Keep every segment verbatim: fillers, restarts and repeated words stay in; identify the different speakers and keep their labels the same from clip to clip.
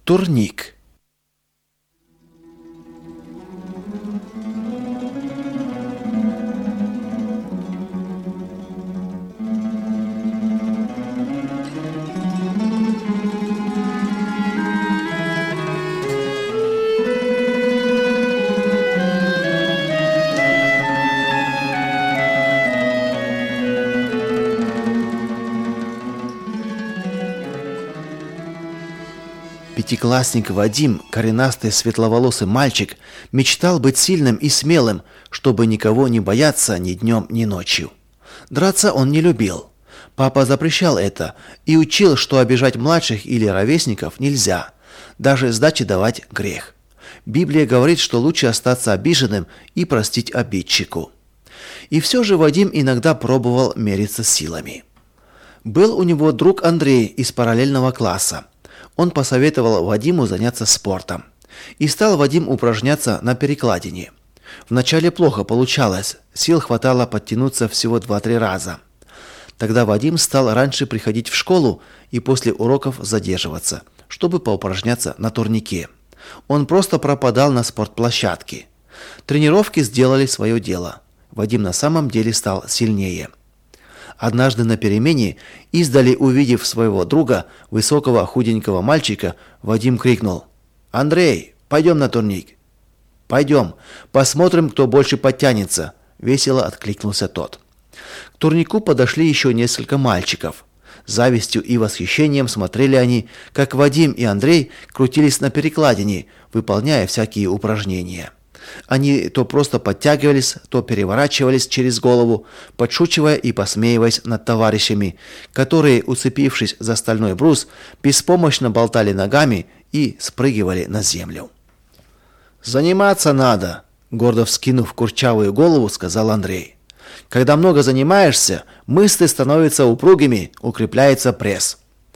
Speaker 1: Турник. Пятиклассник Вадим, коренастый светловолосый мальчик, мечтал быть сильным и смелым, чтобы никого не бояться ни днем, ни ночью. Драться он не любил. Папа запрещал это и учил, что обижать младших или ровесников нельзя, даже сдачи давать грех. Библия говорит, что лучше остаться обиженным и простить обидчику. И все же Вадим иногда пробовал мериться силами. Был у него друг Андрей из параллельного класса. Он посоветовал Вадиму заняться спортом. И стал Вадим упражняться на перекладине. Вначале плохо получалось, сил хватало подтянуться всего два-три раза. Тогда Вадим стал раньше приходить в школу и после уроков задерживаться, чтобы поупражняться на турнике. Он просто пропадал на спортплощадке. Тренировки сделали свое дело. Вадим на самом деле стал сильнее. Однажды на перемене, издали увидев своего друга, высокого худенького мальчика, Вадим крикнул: «Андрей, пойдем на турник». «Пойдем, посмотрим, кто больше подтянется», — весело откликнулся тот. К турнику подошли еще несколько мальчиков. С завистью и восхищением смотрели они, как Вадим и Андрей крутились на перекладине, выполняя всякие упражнения. Они то просто подтягивались, то переворачивались через голову, подшучивая и посмеиваясь над товарищами, которые, уцепившись за стальной брус, беспомощно болтали ногами и спрыгивали на землю. «Заниматься надо», — гордо вскинув курчавую голову, сказал Андрей. «Когда много занимаешься, мышцы становятся упругими, укрепляется пресс».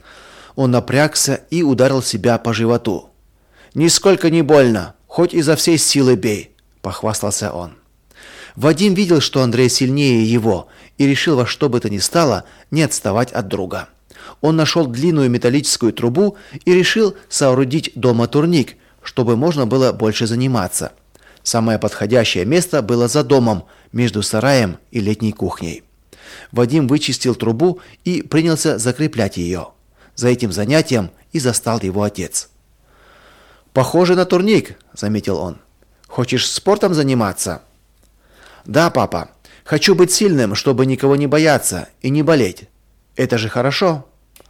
Speaker 1: Он напрягся и ударил себя по животу. «Нисколько не больно. Хоть изо всей силы бей», — похвастался он. Вадим видел, что Андрей сильнее его, и решил во что бы то ни стало не отставать от друга. Он нашел длинную металлическую трубу и решил соорудить дома турник, чтобы можно было больше заниматься. Самое подходящее место было за домом, между сараем и летней кухней. Вадим вычистил трубу и принялся закреплять ее. За этим занятием и застал его отец. «Похоже на турник», — заметил он. «Хочешь спортом заниматься?» «Да, папа. Хочу быть сильным, чтобы никого не бояться и не болеть. Это же хорошо».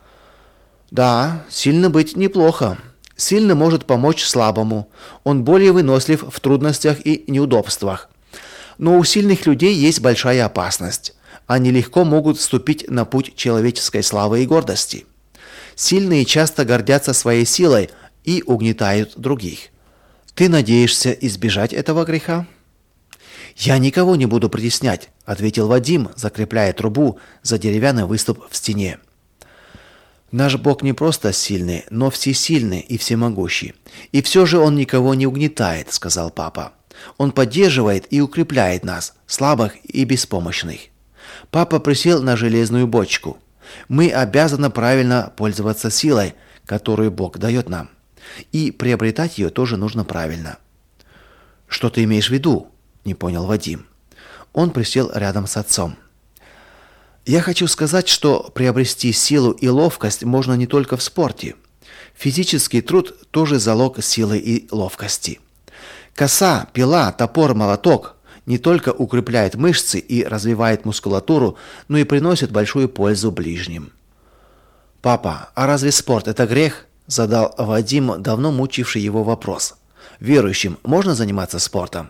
Speaker 1: «Да, сильно быть неплохо. Сильный может помочь слабому. Он более вынослив в трудностях и неудобствах. Но у сильных людей есть большая опасность. Они легко могут вступить на путь человеческой славы и гордости. Сильные часто гордятся своей силой и угнетают других. Ты надеешься избежать этого греха?» «Я никого не буду притеснять», — ответил Вадим, закрепляя трубу за деревянный выступ в стене. «Наш Бог не просто сильный, но всесильный и всемогущий. И все же Он никого не угнетает», — сказал папа. «Он поддерживает и укрепляет нас, слабых и беспомощных». Папа присел на железную бочку. «Мы обязаны правильно пользоваться силой, которую Бог дает нам. И приобретать ее тоже нужно правильно». «Что ты имеешь в виду?» — не понял Вадим. Он присел рядом с отцом. «Я хочу сказать, что приобрести силу и ловкость можно не только в спорте. Физический труд тоже залог силы и ловкости. Коса, пила, топор, молоток не только укрепляют мышцы и развивают мускулатуру, но и приносят большую пользу ближним». «Папа, а разве спорт — это грех?» — задал Вадим давно мучивший его вопрос. «Верующим можно заниматься спортом?»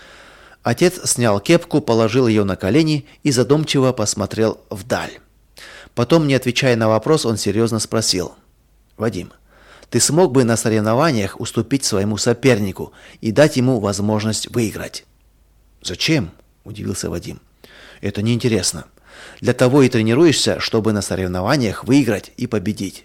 Speaker 1: Отец снял кепку, положил ее на колени и задумчиво посмотрел вдаль. Потом, не отвечая на вопрос, он серьезно спросил: «Вадим, ты смог бы на соревнованиях уступить своему сопернику и дать ему возможность выиграть?» «Зачем?» – удивился Вадим. «Это неинтересно. Для того и тренируешься, чтобы на соревнованиях выиграть и победить».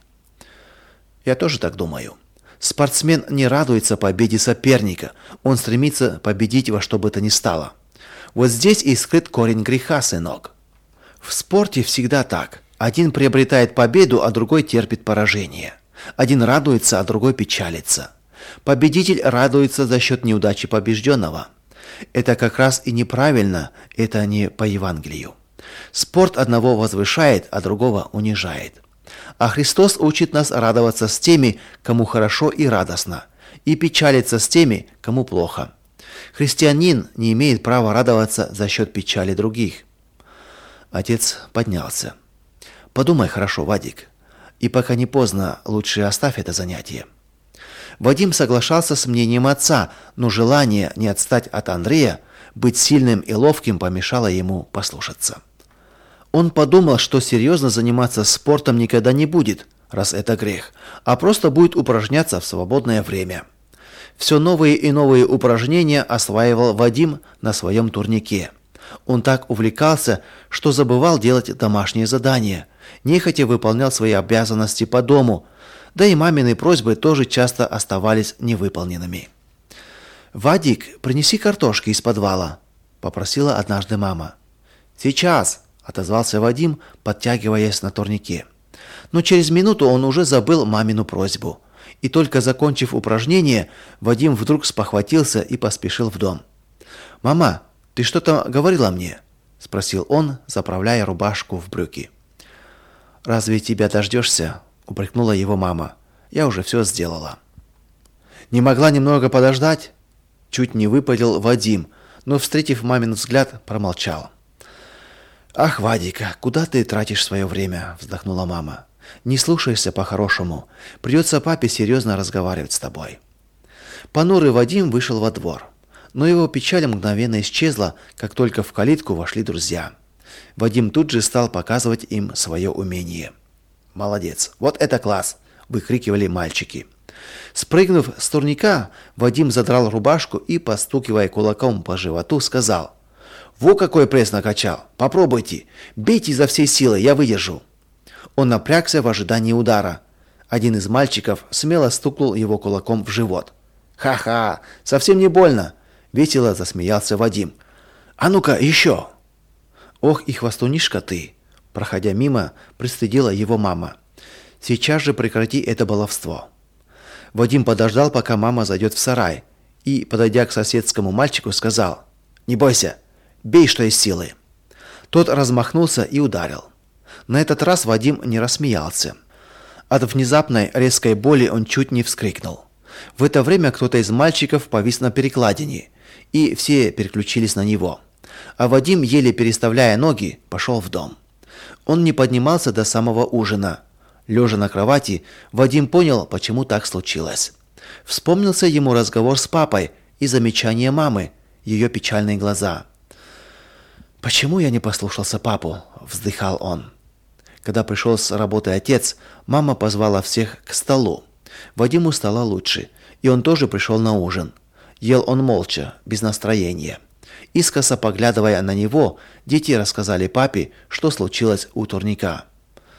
Speaker 1: «Я тоже так думаю. Спортсмен не радуется победе соперника, он стремится победить во что бы то ни стало. Вот здесь и скрыт корень греха, сынок. В спорте всегда так. Один приобретает победу, а другой терпит поражение. Один радуется, а другой печалится. Победитель радуется за счет неудачи побежденного. Это как раз и неправильно, это не по Евангелию. Спорт одного возвышает, а другого унижает. А Христос учит нас радоваться с теми, кому хорошо и радостно, и печалиться с теми, кому плохо. Христианин не имеет права радоваться за счет печали других. Отец поднялся. Подумай хорошо, Вадик, и пока не поздно, лучше оставь это занятие. Вадим соглашался с мнением отца, но желание не отстать от Андрея, быть сильным и ловким помешало ему послушаться. Он подумал, что серьезно заниматься спортом никогда не будет, раз это грех, а просто будет упражняться в свободное время. Все новые и новые упражнения осваивал Вадим на своем турнике. Он так увлекался, что забывал делать домашние задания, нехотя выполнял свои обязанности по дому, да и мамины просьбы тоже часто оставались невыполненными. «Вадик, принеси картошки из подвала», – попросила однажды мама. «Сейчас», – отозвался Вадим, подтягиваясь на турнике. Но через минуту он уже забыл мамину просьбу. И только закончив упражнение, Вадим вдруг спохватился и поспешил в дом. «Мама, ты что-то говорила мне?» – спросил он, заправляя рубашку в брюки. «Разве тебя дождешься?» – упрекнула его мама. «Я уже все сделала». «Не могла немного подождать?» – чуть не выпалил Вадим, но, встретив мамин взгляд, промолчал. «Ах, Вадика, куда ты тратишь свое время?» – вздохнула мама. «Не слушайся по-хорошему. Придется папе серьезно разговаривать с тобой». Понурый Вадим вышел во двор. Но его печаль мгновенно исчезла, как только в калитку вошли друзья. Вадим тут же стал показывать им свое умение. «Молодец! Вот это класс!» – выкрикивали мальчики. Спрыгнув с турника, Вадим задрал рубашку и, постукивая кулаком по животу, сказал: «Во какой пресс накачал! Попробуйте! Бейте изо всей силы, я выдержу!» Он напрягся в ожидании удара. Один из мальчиков смело стукнул его кулаком в живот. «Ха-ха! Совсем не больно!» – весело засмеялся Вадим. «А ну-ка, еще!» «Ох и хвастунишка ты!» – проходя мимо, пристыдила его мама. «Сейчас же прекрати это баловство!» Вадим подождал, пока мама зайдет в сарай, и, подойдя к соседскому мальчику, сказал: «Не бойся, бей, что из силы!» Тот размахнулся и ударил. На этот раз Вадим не рассмеялся. От внезапной резкой боли он чуть не вскрикнул. В это время кто-то из мальчиков повис на перекладине, и все переключились на него. А Вадим, еле переставляя ноги, пошел в дом. Он не поднимался до самого ужина. Лежа на кровати, Вадим понял, почему так случилось. Вспомнился ему разговор с папой и замечание мамы, ее печальные глаза. «Почему я не послушался папу?» – вздыхал он. Когда пришел с работы отец, мама позвала всех к столу. Вадиму стало лучше, и он тоже пришел на ужин. Ел он молча, без настроения. Искоса поглядывая на него, дети рассказали папе, что случилось у турника.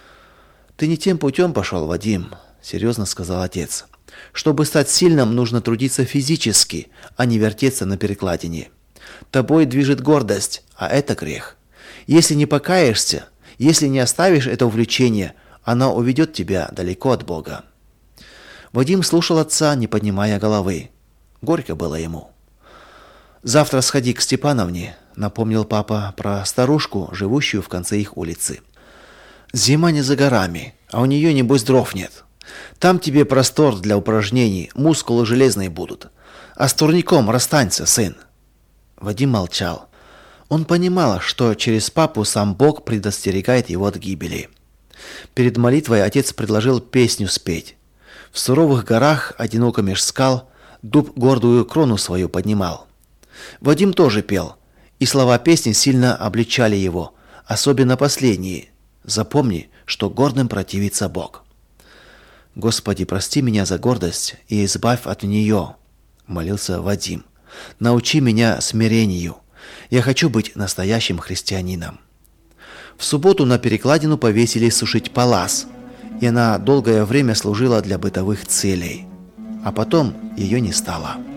Speaker 1: «Ты не тем путем пошел, Вадим», – серьезно сказал отец. «Чтобы стать сильным, нужно трудиться физически, а не вертеться на перекладине. Тобой движет гордость, а это грех. Если не покаешься, если не оставишь это увлечение, оно уведет тебя далеко от Бога». Вадим слушал отца, не поднимая головы. Горько было ему. «Завтра сходи к Степановне», – напомнил папа про старушку, живущую в конце их улицы. «Зима не за горами, а у нее, небось, дров нет. Там тебе простор для упражнений, мускулы железные будут. А с турником расстанься, сын». Вадим молчал. Он понимал, что через папу сам Бог предостерегает его от гибели. Перед молитвой отец предложил песню спеть. В суровых горах, одиноко меж скал, дуб гордую крону свою поднимал. Вадим тоже пел, и слова песни сильно обличали его, особенно последние. «Запомни, что гордым противится Бог». «Господи, прости меня за гордость и избавь от нее», – молился Вадим. «Научи меня смирению. Я хочу быть настоящим христианином». В субботу на перекладину повесили сушить палас, и она долгое время служила для бытовых целей. А потом ее не стало.